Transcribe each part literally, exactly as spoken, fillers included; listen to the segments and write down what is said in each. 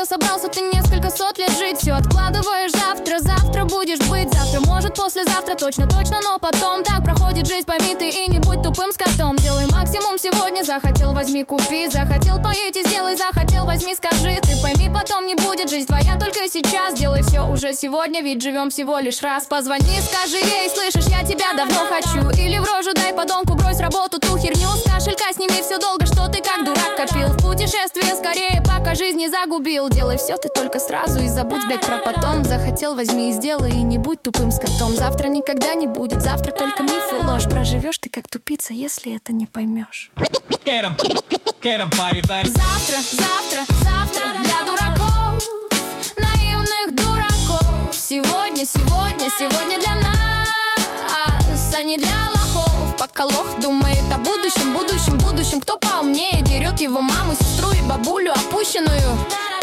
кажется, собрался ты несколько сот лет жить. Все откладываешь завтра, завтра будешь быть. Завтра, может, послезавтра, точно, точно, но потом. Так проходит жизнь, пойми ты, и не будь тупым скотом. Делай максимум сегодня, захотел, возьми, купи. Захотел, поедь и сделай, захотел, возьми, скажи. Ты пойми, потом не будет, жизнь твоя только сейчас. Делай все уже сегодня, ведь живем всего лишь раз. Позвони, скажи ей, слышишь, я тебя давно хочу. Или в рожу дай подонку, брось работу, ту херню. С кошелька сними все долго, что ты как дурак копил. В путешествие скорее, пока жизнь не загубил. Делай все ты только сразу и забудь, блядь, про потом. Захотел, возьми и сделай, и не будь тупым скотом. Завтра никогда не будет, завтра только миф и ложь. Проживешь ты как тупица, если это не поймешь. Завтра, завтра, завтра для дураков, наивных дураков. Сегодня, сегодня, сегодня для нас, а не для лохов. Пока лох думает о будущем, будущем, будущем. Кто поумнее дерет его маму, сестру и бабулю опущенную.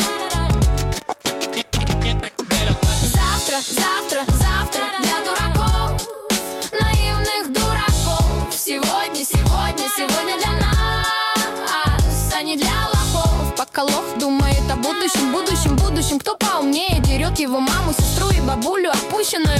Завтра, завтра, завтра для дураков, наивных дураков. Сегодня, сегодня, сегодня для нас, а не для лохов. Пока лох думает о будущем, будущем, будущем. Кто поумнее дерет его маму, сестру и бабулю опущенную.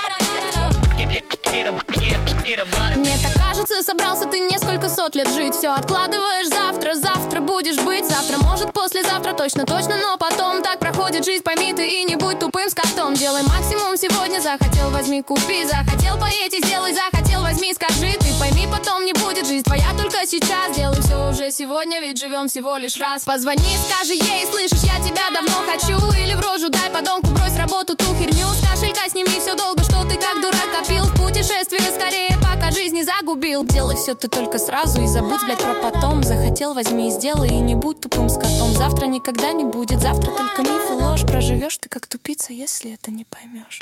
Мне так кажется, собрался ты несколько сот лет жить. Все откладываешь завтра, завтра будешь быть. Завтра, может, послезавтра, точно, точно, но потом. Так проходит жизнь, пойми ты, и не будь тупым скотом. Делай максимум сегодня, захотел, возьми, купи. Захотел, поедь и сделай, захотел, возьми, скажи. Ты пойми, потом не будет, жизнь твоя только сейчас. Делай все уже сегодня, ведь живем всего лишь раз. Позвони, скажи ей, слышишь, я тебя давно хочу. Или в рожу дай подонку, брось работу, ту херню. С кошелька сними все долго, что ты как дурак копил. В путешествие скорее, пока жизнь не загубил. Делай все ты только сразу и забудь, блядь, про потом. Захотел, возьми и сделай, и не будь тупым скотом. Завтра никогда не будет, завтра только миф и ложь. Проживешь ты как тупица, если это не поймешь.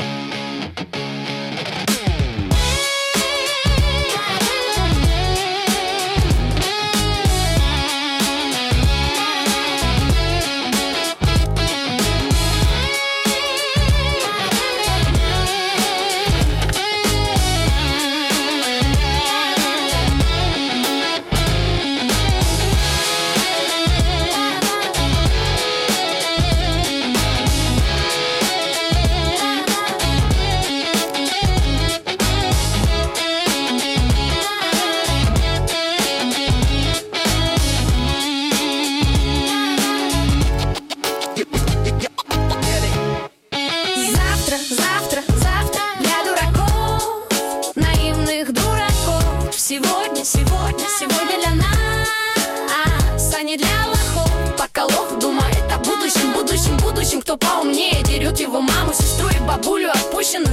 Сегодня, сегодня, сегодня для нас, а не для лохов. Пока лох думает о будущем, будущем, будущем. Кто поумнее дерет его маму, сестру и бабулю опущенную.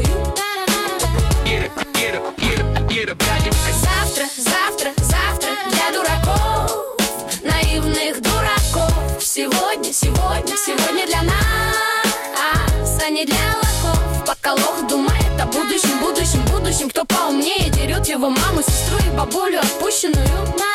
Завтра, завтра, завтра для дураков, наивных дураков. Сегодня, сегодня, сегодня для нас, а не для лохов. Пока лох думает о будущем, будущем, будущем. Кто поумнее дерет его маму, сестру и бабулю отпущенную.